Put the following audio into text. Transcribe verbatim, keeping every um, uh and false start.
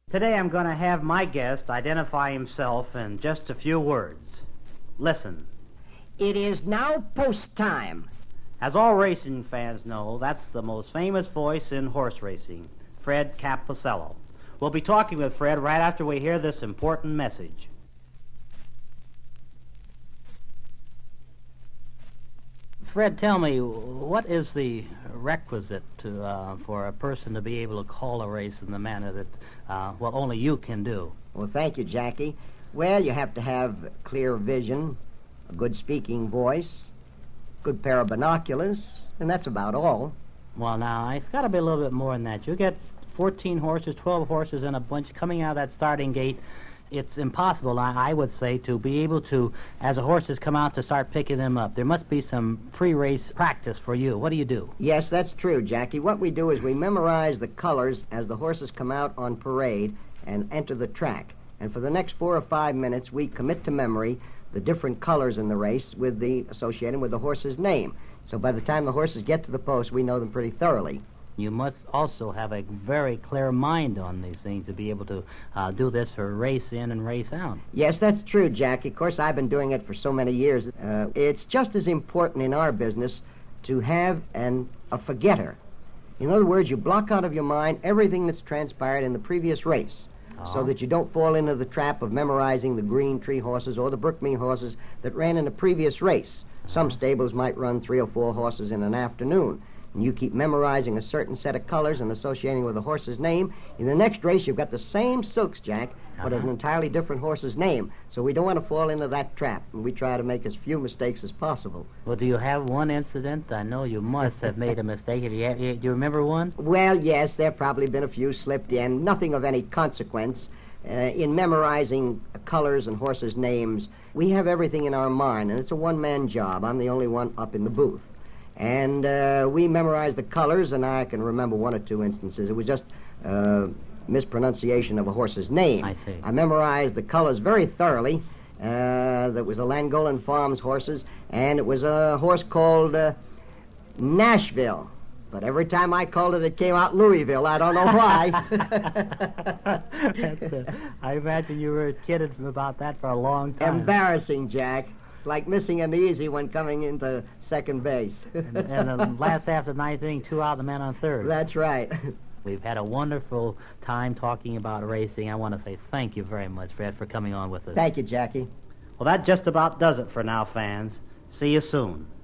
Today I'm going to have my guest identify himself in just a few words. Listen. It is now post time. As all racing fans know, that's the most famous voice in horse racing, Fred Caposello. We'll be talking with Fred right after we hear this important message. Fred, tell me, what is the requisite to, uh, for a person to be able to call a race in the manner that, uh, well, only you can do? Well, thank you, Jackie. Well, you have to have clear vision, a good speaking voice, good pair of binoculars, and that's about all. Well, now, it's got to be a little bit more than that. You get fourteen horses, twelve horses in a bunch coming out of that starting gate. It's impossible, I would say, to be able to, as the horses come out, to start picking them up. There must be some pre-race practice for you. What do you do? Yes, that's true, Jackie. What we do is we memorize the colors as the horses come out on parade and enter the track. And for the next four or five minutes, we commit to memory the different colors in the race with the associated with the horse's name. So by the time the horses get to the post, we know them pretty thoroughly. You must also have a very clear mind on these things to be able to uh, do this for race in and race out. Yes, that's true, Jackie. Of course, I've been doing it for so many years. Uh, it's just as important in our business to have an, a forgetter. In other words, you block out of your mind everything that's transpired in the previous race, uh-huh. so that you don't fall into the trap of memorizing the Green Tree horses or the Brookmead horses that ran in the previous race. Uh-huh. Some stables might run three or four horses in an afternoon. And you keep memorizing a certain set of colors and associating with a horse's name. In the next race, you've got the same silks, Jack, but uh-huh. an entirely different horse's name. So we don't want to fall into that trap, and we try to make as few mistakes as possible. Well, do you have one incident? I know you must have made a mistake. Have you, do you remember one? Well, yes, there have probably been a few slipped in. Nothing of any consequence. Uh, in memorizing colors and horses' names, we have everything in our mind, and it's a one-man job. I'm the only one up in the booth. And uh, we memorized the colors, and I can remember one or two instances. It was just uh, mispronunciation of a horse's name. I see. I memorized the colors very thoroughly. Uh, that was a Langolan Farms horses, and it was a horse called uh, Nashville. But every time I called it, it came out Louisville. I don't know why. That's, uh, I imagine you were kidded about that for a long time. Embarrassing, Jack. Like missing an easy when coming into second base. and, and the last after the ninth inning, two out, the man on third. That's right. We've had a wonderful time talking about racing. I want to say thank you very much, Fred, for coming on with us. Thank you, Jackie. Well, that just about does it for now, fans. See you soon.